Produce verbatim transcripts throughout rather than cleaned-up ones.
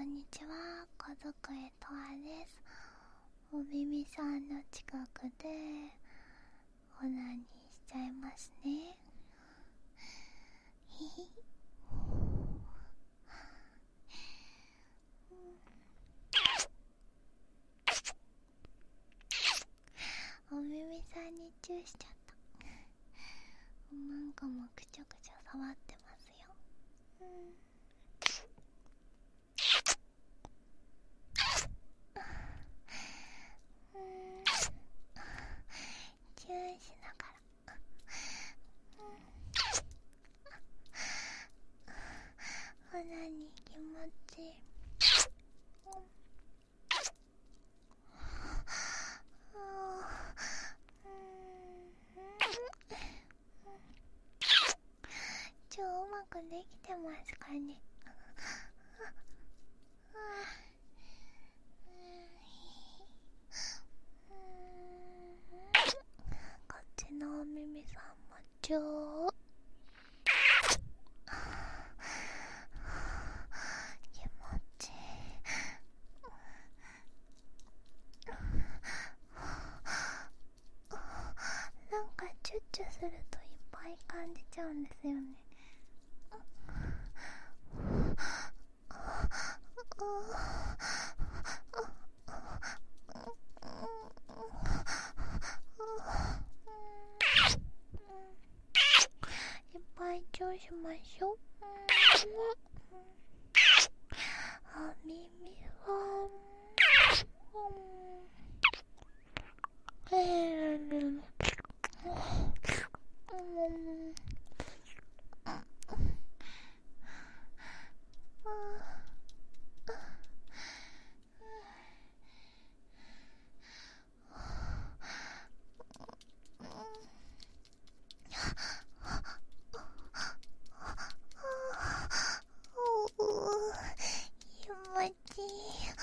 んにちは、家族へとわです。お耳さんの近くでオナニーしちゃいますね。ひひお耳さんにチューしちゃった。なんかもくちょくちょ触ってますよ。うんチューしながら、オナニー気持ちいい。超うまくできてますかね。こっちのお耳さんも超気持ちいい。なんかチュッチュするといっぱい感じちゃうんですよね。いっぱいチューしましょう。お耳さん、えー気持ちいい。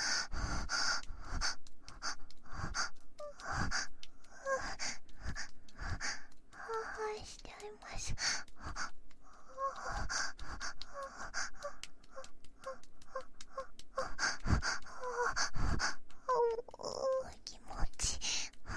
しちゃいます。気持ちいい。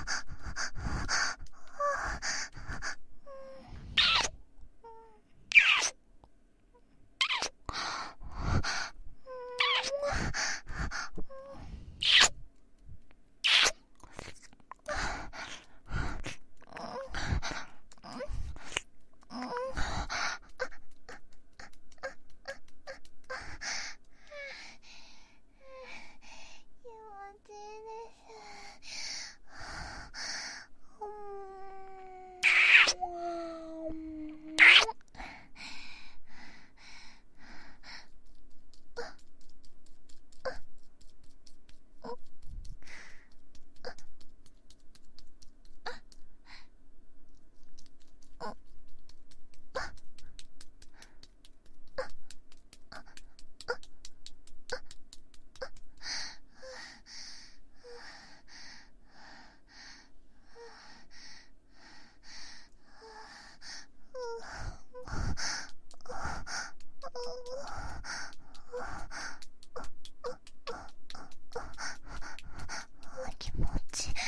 気持ちいい。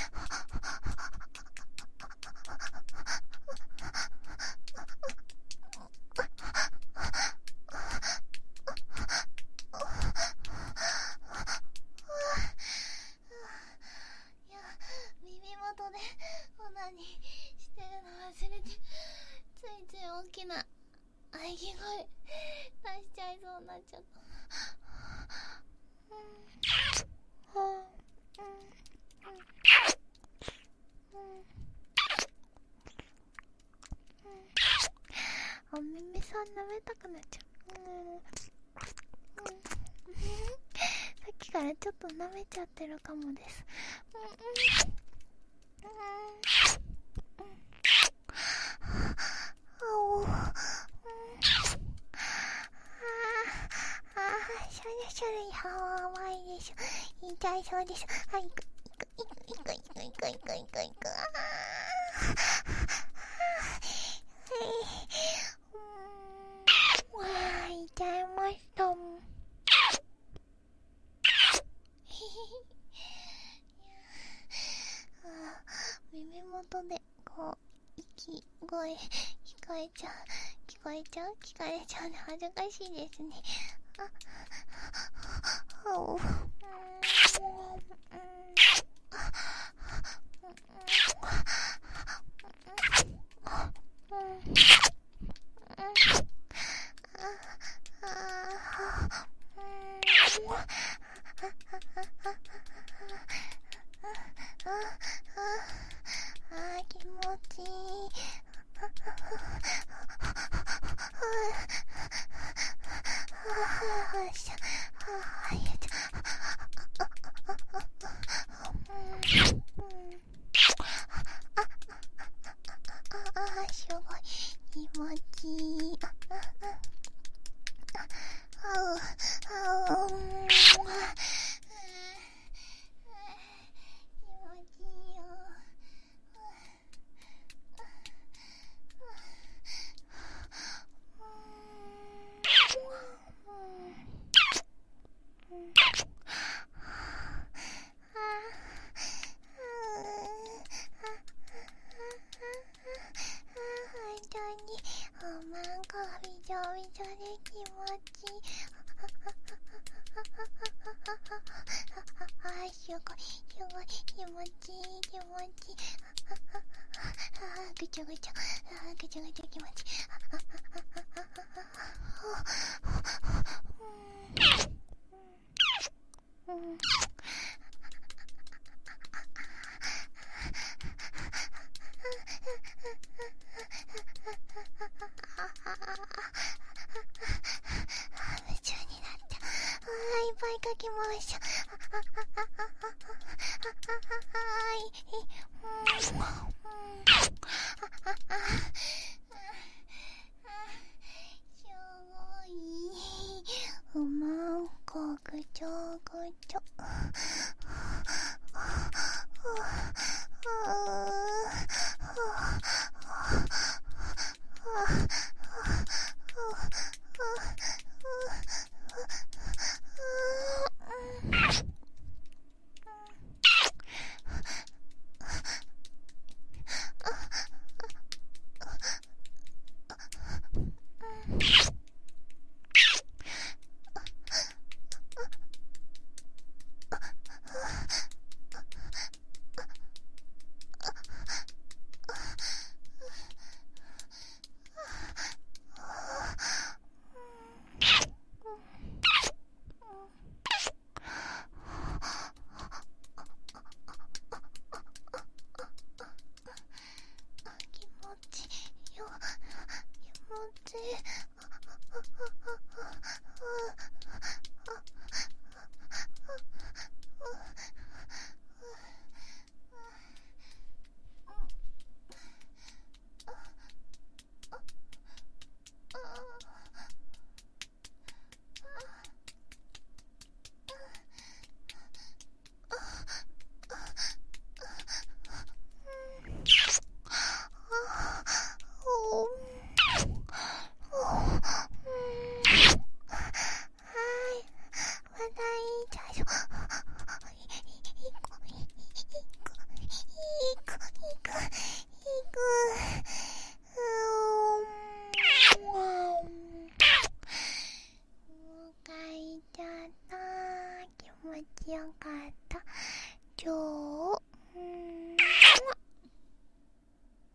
耳元でオナニーしてるの忘れて、ついつい大きな喘ぎ声出しちゃいそうになっちゃった。お耳さん舐めたくなっちゃう。さっきからちょっと舐めちゃってるかもです。シャリシャリかわいいでしょ。痛いそうです。はい、いくいくいくいくいくいくいくいくいく。わー、痛いました。 元でこう息声聞こえちゃう聞こえちゃう聞かれちゃうの恥ずかしいですね。ああおうあー気持ちいい。あーすごい気持ちいい。あうあう気持ちいいよ。おまんこびちょびちょで気持ちいい。あーすごいすごい気持ちいい気持ちいい。あーぐちょぐちょあーぐちょぐちょ気持ちいい。うんうん夢中になった。あーいっぱいかき回した。すごい。うまんこぐちょぐちょ。気持ちよかった。